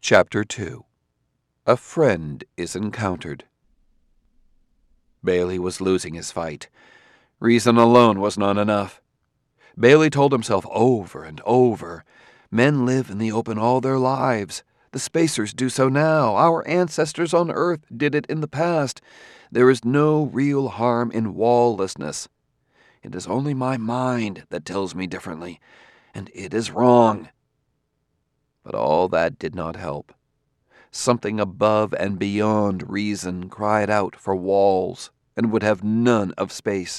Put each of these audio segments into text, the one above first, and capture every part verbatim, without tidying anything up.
Chapter two. A Friend is Encountered. Bailey was losing his fight. Reason alone was not enough. Bailey told himself over and over, men live in the open all their lives. The Spacers do so now. Our ancestors on Earth did it in the past. There is no real harm in wall-lessness. It is only my mind that tells me differently, and it is wrong. But all that did not help. Something above and beyond reason cried out for walls and would have none of space.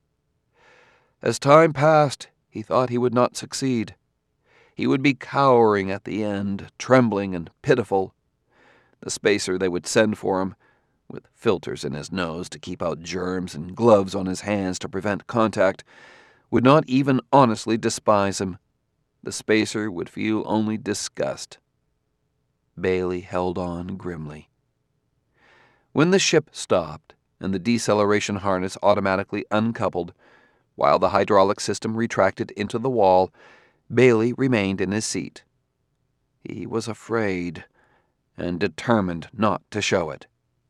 As time passed, he thought he would not succeed. He would be cowering at the end, trembling and pitiful. The spacer they would send for him, with filters in his nose to keep out germs and gloves on his hands to prevent contact, would not even honestly despise him. The spacer would feel only disgust. Bailey held on grimly. When the ship stopped and the deceleration harness automatically uncoupled, while the hydraulic system retracted into the wall, Bailey remained in his seat. He was afraid and determined not to show it.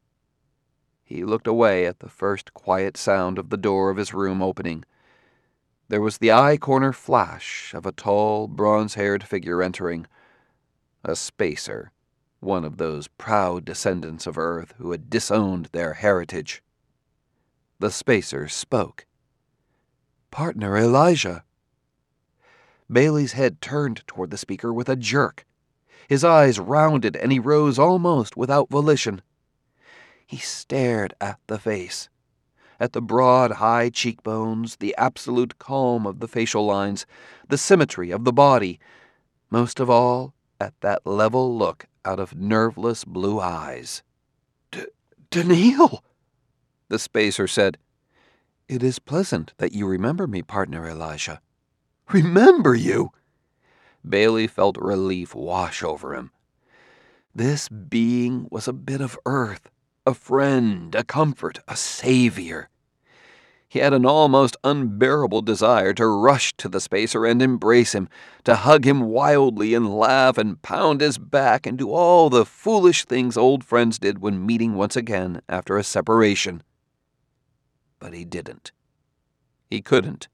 He looked away at the first quiet sound of the door of his room opening. There was the eye-corner flash of a tall, bronze-haired figure entering. A spacer, one of those proud descendants of Earth who had disowned their heritage. The spacer spoke. "Partner Elijah." Bailey's head turned toward the speaker with a jerk. His eyes rounded and he rose almost without volition. He stared at the face, at the broad, high cheekbones, the absolute calm of the facial lines, the symmetry of the body, most of all, at that level look out of nerveless blue eyes. D- Daniil, the spacer said. "It is pleasant that you remember me, partner Elijah." "Remember you?" Bailey felt relief wash over him. This being was a bit of Earth, a friend, a comfort, a savior. He had an almost unbearable desire to rush to the spacer and embrace him, to hug him wildly and laugh and pound his back and do all the foolish things old friends did when meeting once again after a separation. But he didn't. He couldn't.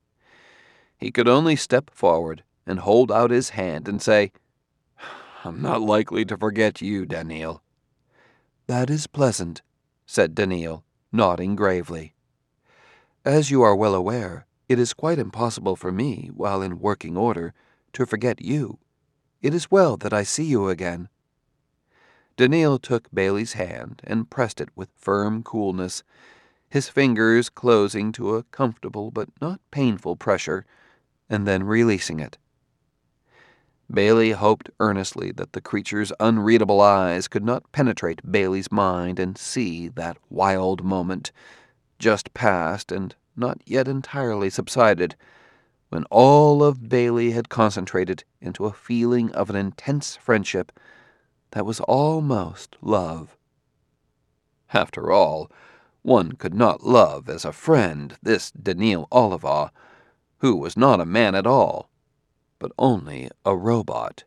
He could only step forward and hold out his hand and say, "I'm not likely to forget you, Daniil." "That is pleasant," said Daniil, nodding gravely. "As you are well aware, it is quite impossible for me, while in working order, to forget you. It is well that I see you again." Daniil took Bailey's hand and pressed it with firm coolness, his fingers closing to a comfortable but not painful pressure, and then releasing it. Bailey hoped earnestly that the creature's unreadable eyes could not penetrate Bailey's mind and see that wild moment, just past and not yet entirely subsided, when all of Bailey had concentrated into a feeling of an intense friendship that was almost love. After all, one could not love as a friend this Daniil Olivaw, who was not a man at all, but only a robot.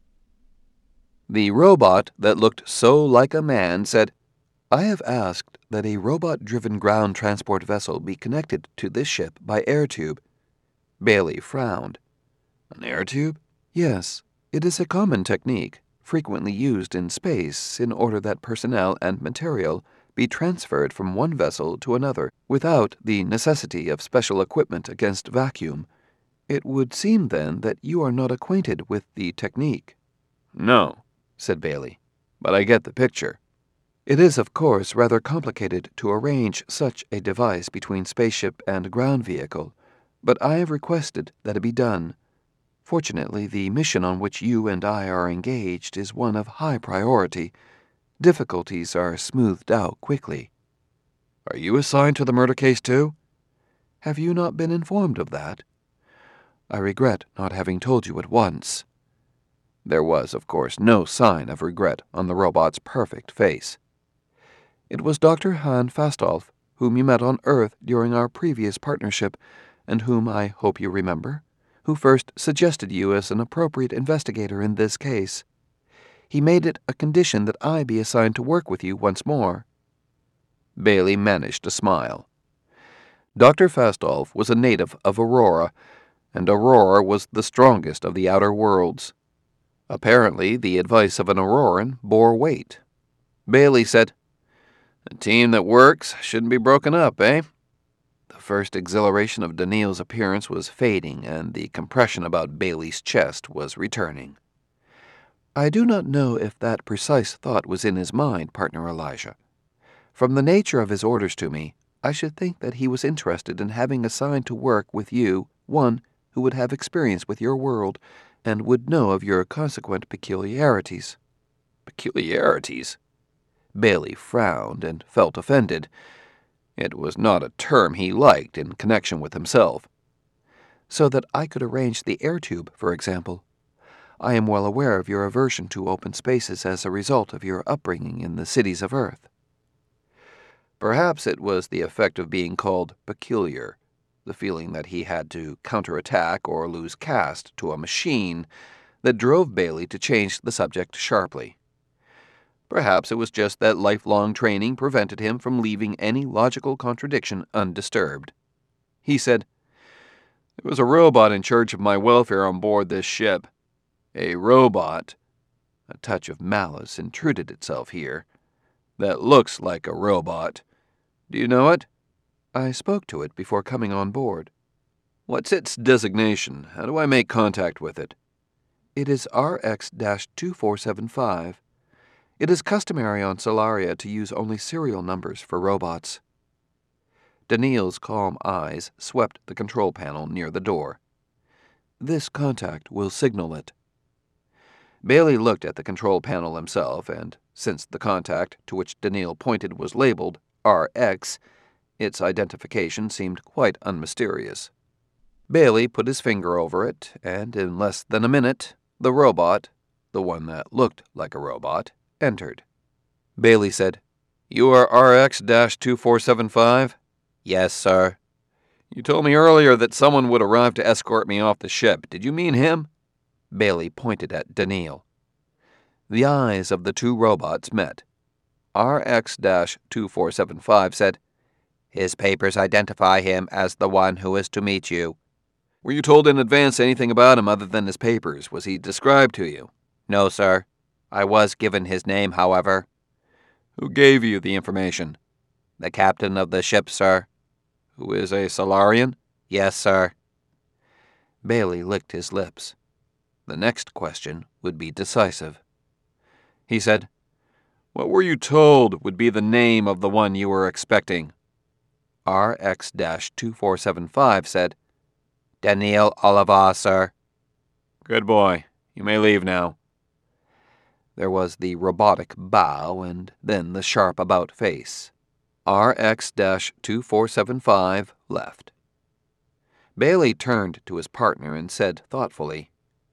The robot that looked so like a man said, "I have asked that a robot-driven ground transport vessel be connected to this ship by air tube." Bailey frowned. "An air tube?" "Yes, it is a common technique, frequently used in space in order that personnel and material be transferred from one vessel to another without the necessity of special equipment against vacuum. It would seem, then, that you are not acquainted with the technique." "No," said Bailey, "but I get the picture." "It is, of course, rather complicated to arrange such a device between spaceship and ground vehicle, but I have requested that it be done. Fortunately, the mission on which you and I are engaged is one of high priority. Difficulties are smoothed out quickly." "Are you assigned to the murder case, too?" "Have you not been informed of that?" "I regret not having told you at once." There was, of course, no sign of regret on the robot's perfect face. "It was Doctor Han Fastolf, whom you met on Earth during our previous partnership, and whom I hope you remember, who first suggested you as an appropriate investigator in this case. He made it a condition that I be assigned to work with you once more." Bailey managed to smile. Doctor Fastolf was a native of Aurora, and Aurora was the strongest of the outer worlds. Apparently, the advice of an Auroran bore weight. Bailey said, "A team that works shouldn't be broken up, eh?" The first exhilaration of Daniil's appearance was fading, and the compression about Bailey's chest was returning. I do not know if that precise thought was in his mind, partner Elijah. From the nature of his orders to me, I should think that he was interested in having assigned to work with you one who would have experience with your world and would know of your consequent peculiarities. Peculiarities? Bailey frowned and felt offended. It was not a term he liked in connection with himself. So that I could arrange the air tube, for example. I am well aware of your aversion to open spaces as a result of your upbringing in the cities of Earth. Perhaps it was the effect of being called peculiar, the feeling that he had to counterattack or lose caste to a machine, that drove Bailey to change the subject sharply. Perhaps it was just that lifelong training prevented him from leaving any logical contradiction undisturbed. He said, "There was a robot in charge of my welfare on board this ship. A robot," a touch of malice intruded itself here, "that looks like a robot. Do you know it?" "I spoke to it before coming on board." "What's its designation? How do I make contact with it?" "It is R X two four seven five. It is customary on Solaria to use only serial numbers for robots." Daniil's calm eyes swept the control panel near the door. "This contact will signal it." Bailey looked at the control panel himself, and since the contact to which Daniil pointed was labeled R X, its identification seemed quite unmysterious. Bailey put his finger over it, and in less than a minute, the robot, the one that looked like a robot, entered. Bailey said, "You are R X two four seven five? "Yes, sir." "You told me earlier that someone would arrive to escort me off the ship. Did you mean him?" Bailey pointed at Daniil. The eyes of the two robots met. R X two four seven five said, "His papers identify him as the one who is to meet you." "Were you told in advance anything about him other than his papers? Was he described to you?" "No, sir. I was given his name, however." "Who gave you the information?" "The captain of the ship, sir." "Who is a Solarian?" "Yes, sir." Bailey licked his lips. The next question would be decisive. He said, "What were you told would be the name of the one you were expecting?" R X two four seven five said, "Daniil Oliva, sir." "Good boy. You may leave now." There was the robotic bow and then the sharp about-face. R X two four seven five left. Bailey turned to his partner and said thoughtfully,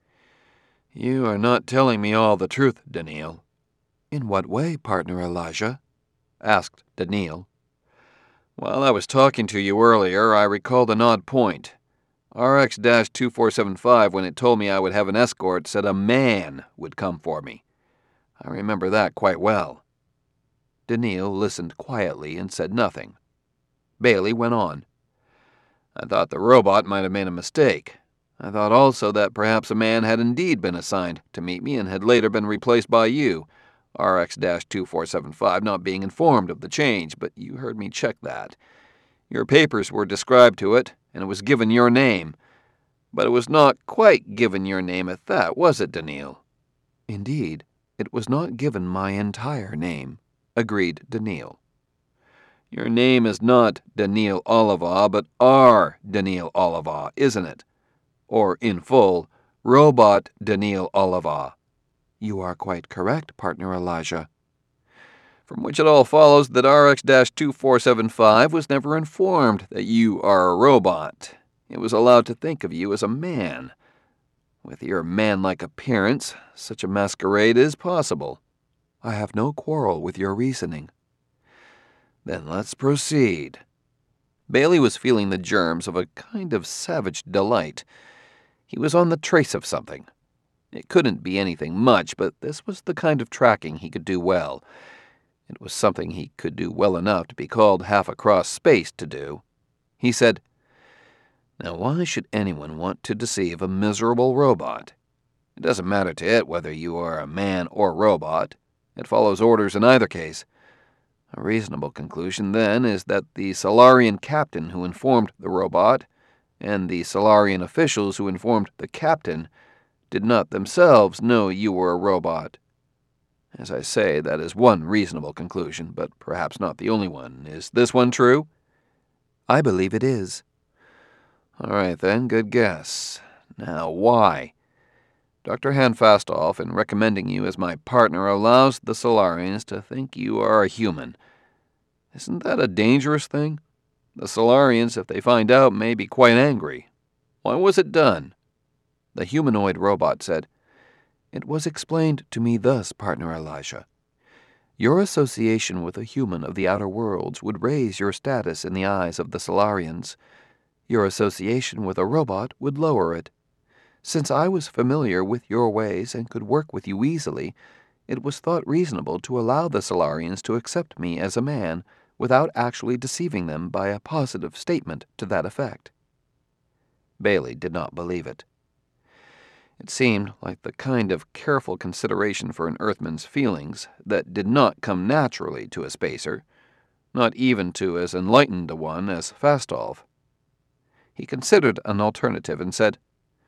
"You are not telling me all the truth, Daniil." "In what way, partner Elijah?" asked Daniil. "While I was talking to you earlier, I recalled an odd point. R X two four seven five, when it told me I would have an escort, said a man would come for me. I remember that quite well." Daniil listened quietly and said nothing. Bailey went on. "I thought the robot might have made a mistake. I thought also that perhaps a man had indeed been assigned to meet me and had later been replaced by you, R X two four seven five not being informed of the change, but you heard me check that. Your papers were described to it, and it was given your name. But it was not quite given your name at that, was it, Daniil?" "Indeed, it was not given my entire name," agreed Daniil. "Your name is not Daniil Oliva, but R. Daniil Oliva, isn't it? Or, in full, Robot Daniil Oliva." "You are quite correct, partner Elijah." "From which it all follows that R X two four seven five was never informed that you are a robot. It was allowed to think of you as a man. With your man-like appearance, such a masquerade is possible." "I have no quarrel with your reasoning." "Then let's proceed." Bailey was feeling the germs of a kind of savage delight. He was on the trace of something. It couldn't be anything much, but this was the kind of tracking he could do well. It was something he could do well enough to be called half across space to do. He said, "Now why should anyone want to deceive a miserable robot? It doesn't matter to it whether you are a man or robot. It follows orders in either case. A reasonable conclusion, then, is that the Solarian captain who informed the robot and the Solarian officials who informed the captain did not themselves know you were a robot. As I say, that is one reasonable conclusion, but perhaps not the only one. Is this one true?" "I believe it is." "All right, then, good guess. Now, why? Doctor Handfastolf, in recommending you as my partner, allows the Solarians to think you are a human. Isn't that a dangerous thing? The Solarians, if they find out, may be quite angry. Why was it done?" The humanoid robot said, "It was explained to me thus, partner Elijah. Your association with a human of the outer worlds would raise your status in the eyes of the Solarians. Your association with a robot would lower it. Since I was familiar with your ways and could work with you easily, it was thought reasonable to allow the Solarians to accept me as a man without actually deceiving them by a positive statement to that effect." Bailey did not believe it. It seemed like the kind of careful consideration for an Earthman's feelings that did not come naturally to a spacer, not even to as enlightened a one as Fastolf. He considered an alternative and said,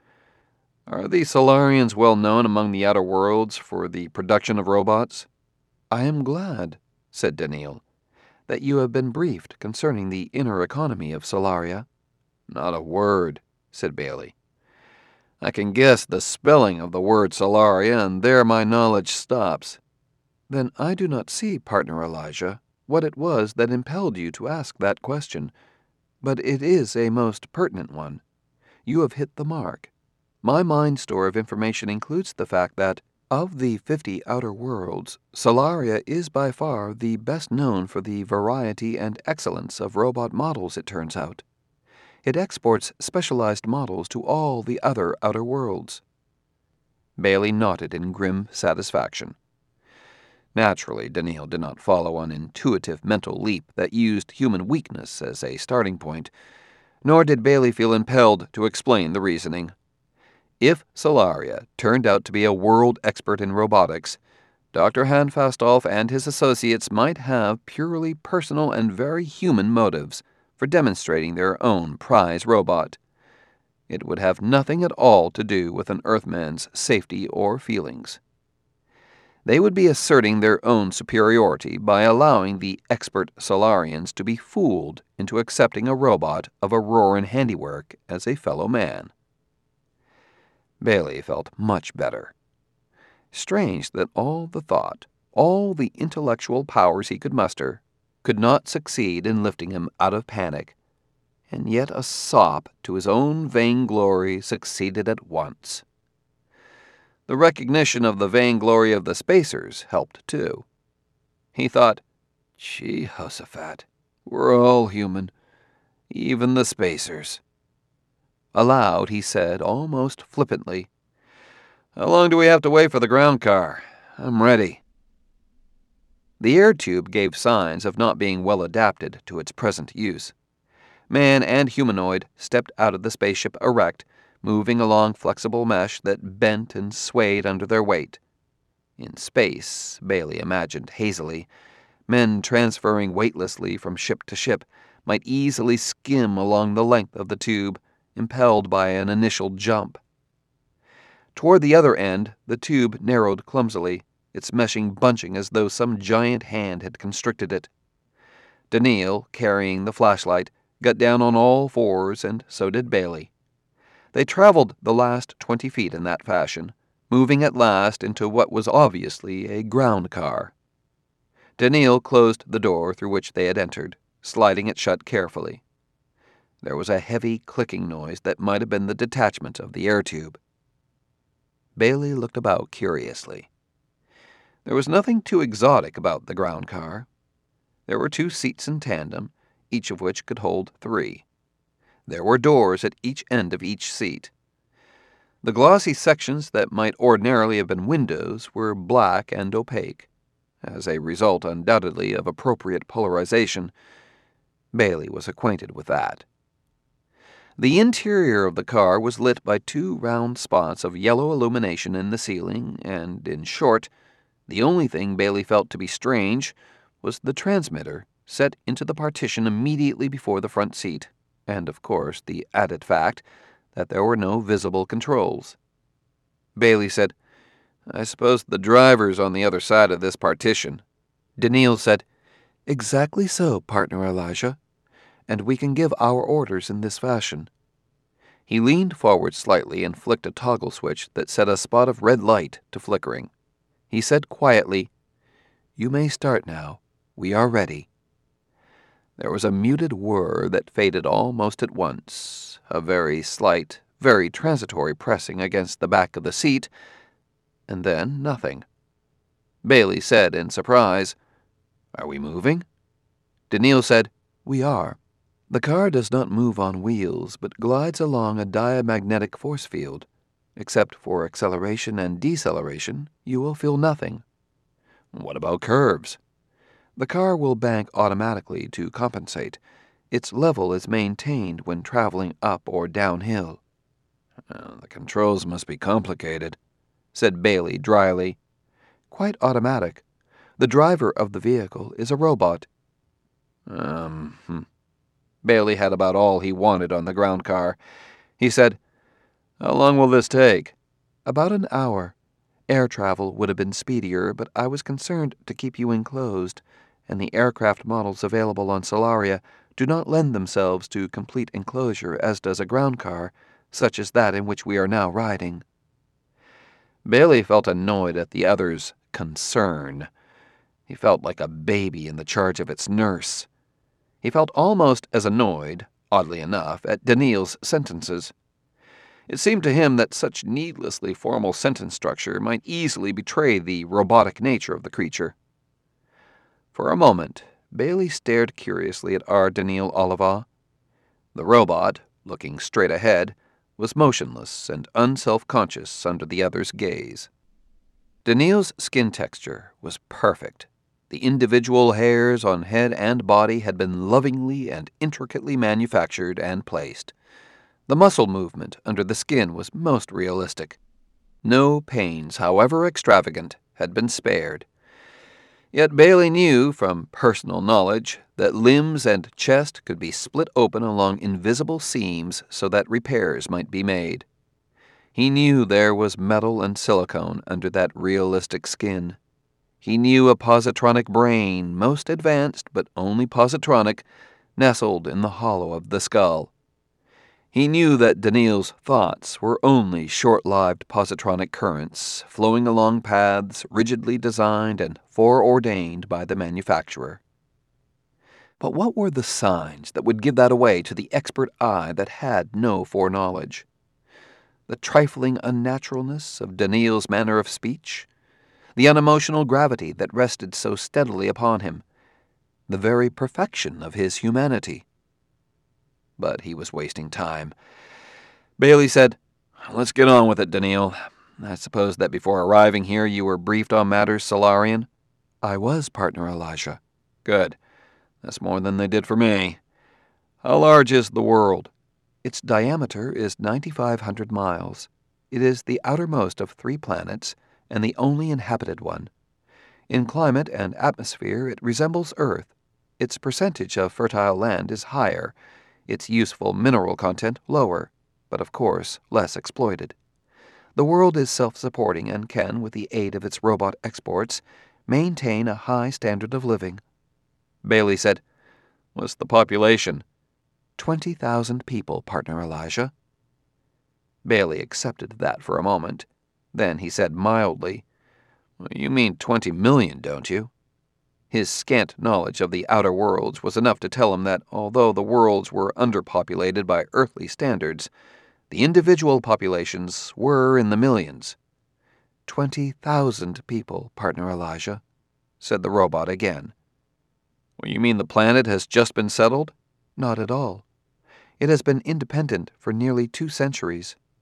"Are the Solarians well known among the outer worlds for the production of robots?" "I am glad," said Daniil, "that you have been briefed concerning the inner economy of Solaria." "Not a word," said Bailey. "I can guess the spelling of the word Solaria, and there my knowledge stops." "Then I do not see, partner Elijah, what it was that impelled you to ask that question, but it is a most pertinent one. You have hit the mark. My mind store of information includes the fact that, of the fifty outer worlds, Solaria is by far the best known for the variety and excellence of robot models, it turns out. It exports specialized models to all the other outer worlds." Bailey nodded in grim satisfaction. Naturally, Daniil did not follow an intuitive mental leap that used human weakness as a starting point, nor did Bailey feel impelled to explain the reasoning. If Solaria turned out to be a world expert in robotics, Doctor Handfastolf and his associates might have purely personal and very human motives for demonstrating their own prize robot. It would have nothing at all to do with an Earthman's safety or feelings. They would be asserting their own superiority by allowing the expert Solarians to be fooled into accepting a robot of Auroran handiwork as a fellow man. Bailey felt much better. Strange that all the thought, all the intellectual powers he could muster, could not succeed in lifting him out of panic, and yet a sop to his own vainglory succeeded at once. The recognition of the vainglory of the spacers helped, too. He thought, "Jehoshaphat, we're all human, even the spacers." Aloud he said, almost flippantly, "How long do we have to wait for the ground car? I'm ready." The air tube gave signs of not being well adapted to its present use. Man and humanoid stepped out of the spaceship erect, moving along flexible mesh that bent and swayed under their weight. In space, Bailey imagined hazily, men transferring weightlessly from ship to ship might easily skim along the length of the tube, impelled by an initial jump. Toward the other end, the tube narrowed clumsily, its meshing bunching as though some giant hand had constricted it. Daniil, carrying the flashlight, got down on all fours, and so did Bailey. They traveled the last twenty feet in that fashion, moving at last into what was obviously a ground car. Daniil closed the door through which they had entered, sliding it shut carefully. There was a heavy clicking noise that might have been the detachment of the air tube. Bailey looked about curiously. There was nothing too exotic about the ground car. There were two seats in tandem, each of which could hold three. There were doors at each end of each seat. The glossy sections that might ordinarily have been windows were black and opaque, as a result undoubtedly of appropriate polarization. Bailey was acquainted with that. The interior of the car was lit by two round spots of yellow illumination in the ceiling, and, in short, the only thing Bailey felt to be strange was the transmitter set into the partition immediately before the front seat, and, of course, the added fact that there were no visible controls. Bailey said, "I suppose the driver's on the other side of this partition." Daniil said, "Exactly so, partner Elijah, and we can give our orders in this fashion." He leaned forward slightly and flicked a toggle switch that set a spot of red light to flickering. He said quietly, "You may start now. We are ready." There was a muted whir that faded almost at once, a very slight, very transitory pressing against the back of the seat, and then nothing. Bailey said in surprise, "Are we moving?" Daniil said, "We are. The car does not move on wheels, but glides along a diamagnetic force field. Except for acceleration and deceleration, you will feel nothing." "What about curves?" "The car will bank automatically to compensate. Its level is maintained when traveling up or downhill." Uh, the controls must be complicated," said Bailey dryly. "Quite automatic. The driver of the vehicle is a robot." Um, hmm. Bailey had about all he wanted on the ground car. He said, "How long will this take?" "About an hour. Air travel would have been speedier, but I was concerned to keep you enclosed, and the aircraft models available on Solaria do not lend themselves to complete enclosure as does a ground car, such as that in which we are now riding." Bailey felt annoyed at the other's concern. He felt like a baby in the charge of its nurse. He felt almost as annoyed, oddly enough, at Daniil's sentences. It seemed to him that such needlessly formal sentence structure might easily betray the robotic nature of the creature. For a moment, Bailey stared curiously at R. Daniil Olivaw. The robot, looking straight ahead, was motionless and unself-conscious under the other's gaze. Daniil's skin texture was perfect. The individual hairs on head and body had been lovingly and intricately manufactured and placed. The muscle movement under the skin was most realistic. No pains, however extravagant, had been spared. Yet Bailey knew from personal knowledge that limbs and chest could be split open along invisible seams so that repairs might be made. He knew there was metal and silicone under that realistic skin. He knew a positronic brain, most advanced but only positronic, nestled in the hollow of the skull. He knew that Daniil's thoughts were only short-lived positronic currents flowing along paths rigidly designed and foreordained by the manufacturer. But what were the signs that would give that away to the expert eye that had no foreknowledge? The trifling unnaturalness of Daniil's manner of speech? The unemotional gravity that rested so steadily upon him? The very perfection of his humanity? But he was wasting time. Bailey said, "Let's get on with it, Daniil. I suppose that before arriving here you were briefed on matters Solarian?" "I was, partner Elijah." "Good. That's more than they did for me. How large is the world?" "Its diameter is ninety-five hundred miles. It is the outermost of three planets, and the only inhabited one. In climate and atmosphere it resembles Earth. Its percentage of fertile land is higher, its useful mineral content lower, but of course less exploited. The world is self-supporting and can, with the aid of its robot exports, maintain a high standard of living." Bailey said, "What's the population?" Twenty thousand people, partner Elijah." Bailey accepted that for a moment. Then he said mildly, "Well, you mean twenty million, don't you?" His scant knowledge of the outer worlds was enough to tell him that although the worlds were underpopulated by earthly standards, the individual populations were in the millions. Twenty thousand people, partner Elijah," said the robot again. "Well, you mean the planet has just been settled?" "Not at all. It has been independent for nearly two centuries,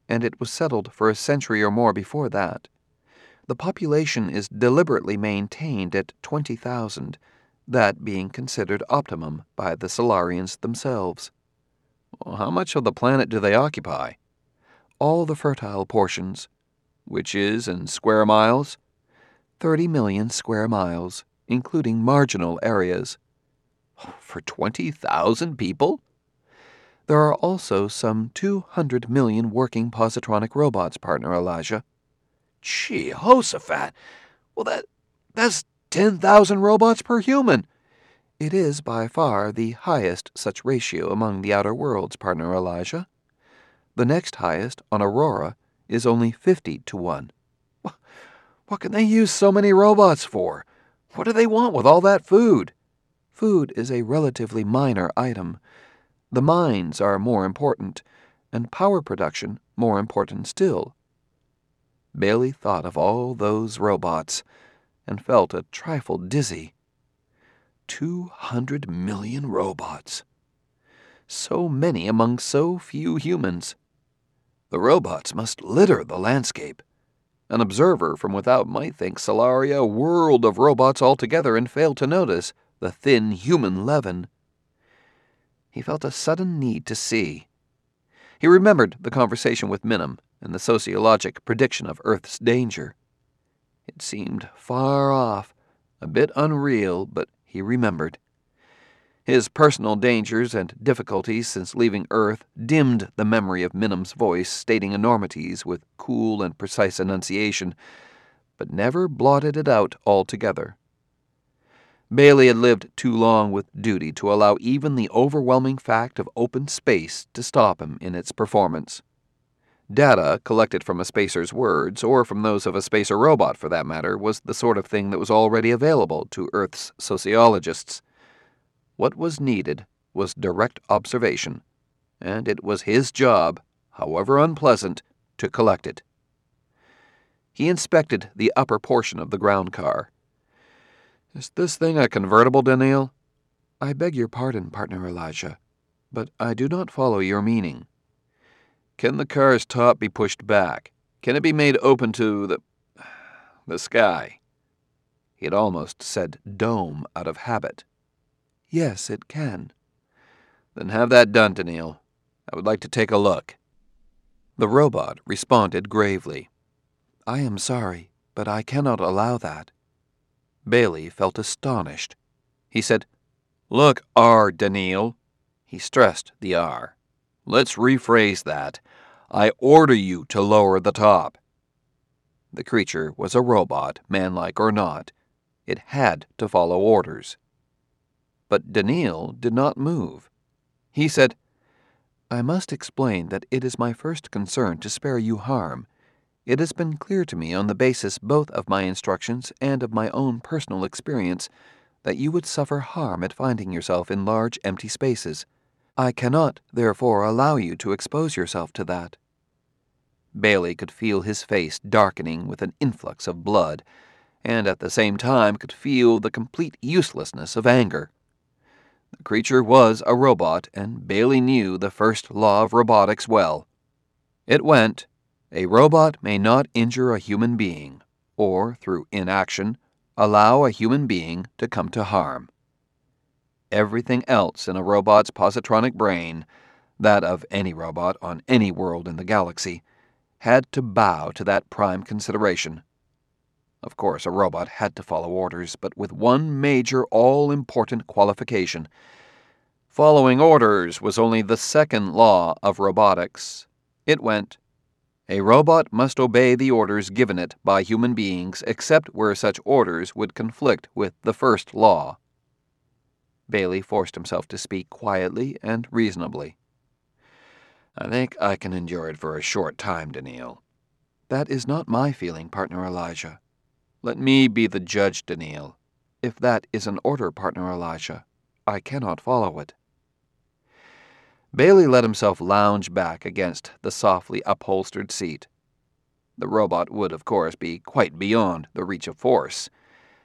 and it was settled for a century or more before that. The population is deliberately maintained at twenty thousand, that being considered optimum by the Solarians themselves. Well, how much of the planet do they occupy? All the fertile portions. Which is in square miles? Thirty million square miles, including marginal areas. For twenty thousand people? There are also some two hundred million working positronic robots, partner Elijah. Jehoshaphat! Well, that, that's ten thousand robots per human. It is by far the highest such ratio among the outer worlds, partner Elijah. The next highest, on Aurora, is only fifty to one. What can they use so many robots for? What do they want with all that food? Food is a relatively minor item. The mines are more important, and power production more important still. Bailey thought of all those robots and felt a trifle dizzy. Two hundred million robots. So many among so few humans. The robots must litter the landscape. An observer from without might think Solaria a world of robots altogether and fail to notice the thin human leaven. He felt a sudden need to see. He remembered the conversation with Minim and the sociologic prediction of Earth's danger. It seemed far off, a bit unreal, but he remembered. His personal dangers and difficulties since leaving Earth dimmed the memory of Minim's voice stating enormities with cool and precise enunciation, but never blotted it out altogether. Bailey had lived too long with duty to allow even the overwhelming fact of open space to stop him in its performance. Data collected from a spacer's words, or from those of a spacer robot for that matter, was the sort of thing that was already available to Earth's sociologists. What was needed was direct observation, and it was his job, however unpleasant, to collect it. He inspected the upper portion of the ground car. Is this thing a convertible, Daniil? I beg your pardon, partner Elijah, but I do not follow your meaning. Can the car's top be pushed back? Can it be made open to the... the sky? He had almost said dome out of habit. Yes, it can. Then have that done, Daniil. I would like to take a look. The robot responded gravely. I am sorry, but I cannot allow that. Bailey felt astonished. He said, Look, R, Daniil. He stressed the R. Let's rephrase that. I order you to lower the top. The creature was a robot, manlike or not. It had to follow orders. But Daniil did not move. He said, I must explain that it is my first concern to spare you harm. It has been clear to me on the basis both of my instructions and of my own personal experience that you would suffer harm at finding yourself in large empty spaces. I cannot, therefore, allow you to expose yourself to that. Bailey could feel his face darkening with an influx of blood, and at the same time could feel the complete uselessness of anger. The creature was a robot, and Bailey knew the first law of robotics well. It went, a robot may not injure a human being, or, through inaction, allow a human being to come to harm. Everything else in a robot's positronic brain, that of any robot on any world in the galaxy, had to bow to that prime consideration. Of course, a robot had to follow orders, but with one major, all-important qualification. Following orders was only the second law of robotics. It went, a robot must obey the orders given it by human beings except where such orders would conflict with the first law. Bailey forced himself to speak quietly and reasonably. I think I can endure it for a short time, Daniil. That is not my feeling, partner Elijah. Let me be the judge, Daniil. If that is an order, partner Elijah, I cannot follow it. Bailey let himself lounge back against the softly upholstered seat. The robot would, of course, be quite beyond the reach of force.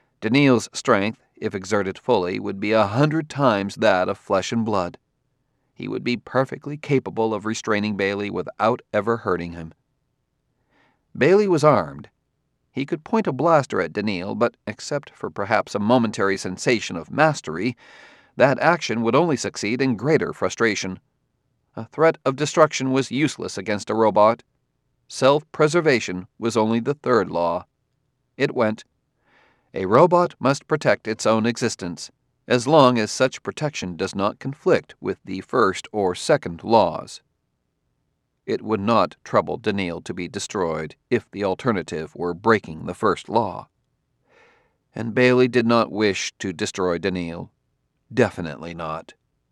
Daniil's strength, if exerted fully, would be a hundred times that of flesh and blood. He would be perfectly capable of restraining Bailey without ever hurting him. Bailey was armed. He could point a blaster at Daniil, but except for perhaps a momentary sensation of mastery, that action would only succeed in greater frustration. A threat of destruction was useless against a robot. Self-preservation was only the third law. It went, "A robot must protect its own existence, as long as such protection does not conflict with the first or second laws." It would not trouble Daniil to be destroyed if the alternative were breaking the first law. And Bailey did not wish to destroy Daniil. Definitely not.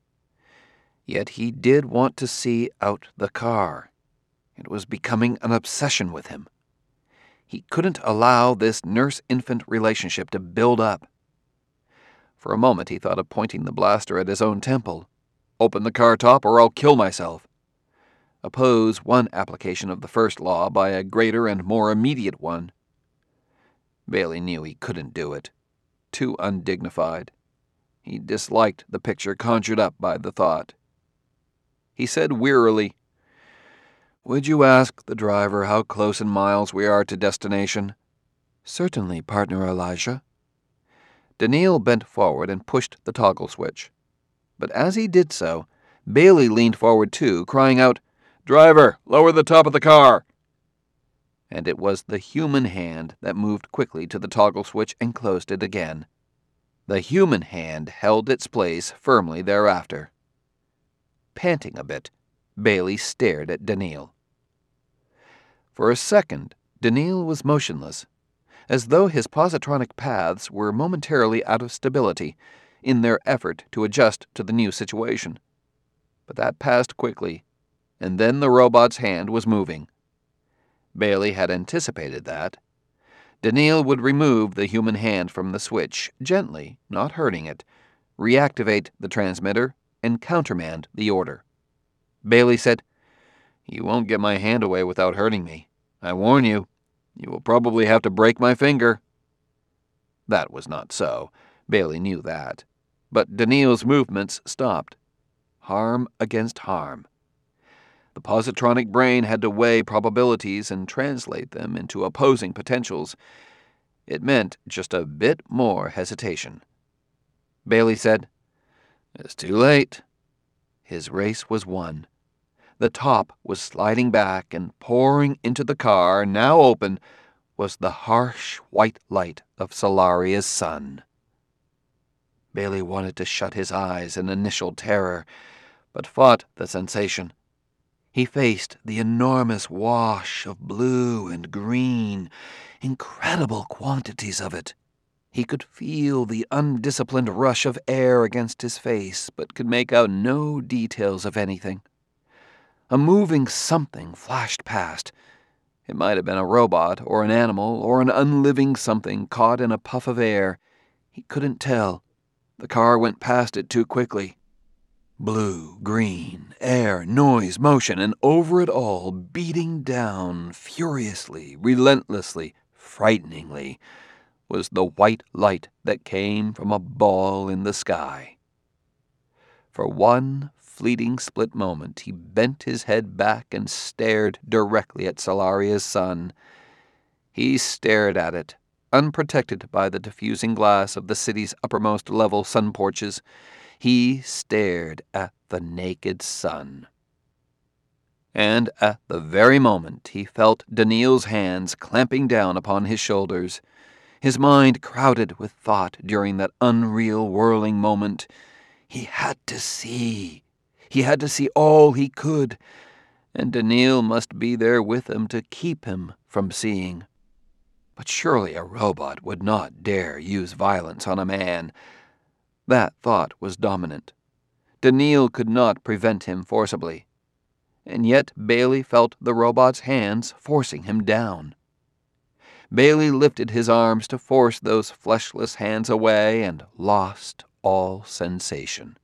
Yet he did want to see out the car. It was becoming an obsession with him. He couldn't allow this nurse-infant relationship to build up. For a moment he thought of pointing the blaster at his own temple. "Open the car top or I'll kill myself." Oppose one application of the first law by a greater and more immediate one. Bailey knew he couldn't do it. Too undignified. He disliked the picture conjured up by the thought. He said wearily, "Would you ask the driver how close in miles we are to destination?" "Certainly, partner Elijah." Daniil bent forward and pushed the toggle switch. But as he did so, Bailey leaned forward too, crying out, "Driver, lower the top of the car!" And it was the human hand that moved quickly to the toggle switch and closed it again. The human hand held its place firmly thereafter. Panting a bit, Bailey stared at Daniil. For a second, Daniil was motionless, as though his positronic paths were momentarily out of stability in their effort to adjust to the new situation. But that passed quickly, and then the robot's hand was moving. Bailey had anticipated that. Daniil would remove the human hand from the switch, gently, not hurting it, reactivate the transmitter, and countermand the order. Bailey said, "You won't get my hand away without hurting me. I warn you, you will probably have to break my finger." That was not so. Bailey knew that. But Daniil's movements stopped. Harm against harm. The positronic brain had to weigh probabilities and translate them into opposing potentials. It meant just a bit more hesitation. Bailey said, "It's too late." His race was won. The top was sliding back, and pouring into the car, now open, was the harsh white light of Solaria's sun. Bailey wanted to shut his eyes in initial terror, but fought the sensation. He faced the enormous wash of blue and green, incredible quantities of it. He could feel the undisciplined rush of air against his face, but could make out no details of anything. A moving something flashed past. It might have been a robot, or an animal, or an unliving something caught in a puff of air. He couldn't tell. The car went past it too quickly. Blue, green, air, noise, motion, and over it all, beating down furiously, relentlessly, frighteningly, was the white light that came from a ball in the sky. For one fleeting split moment, he bent his head back and stared directly at Solaria's sun. He stared at it, unprotected by the diffusing glass of the city's uppermost level sun porches. He stared at the naked sun. And at the very moment he felt Daniil's hands clamping down upon his shoulders. His mind crowded with thought during that unreal whirling moment. He had to see. He had to see all he could, and Daniil must be there with him to keep him from seeing. But surely a robot would not dare use violence on a man. That thought was dominant. Daniil could not prevent him forcibly. And yet Bailey felt the robot's hands forcing him down. Bailey lifted his arms to force those fleshless hands away and lost all sensation.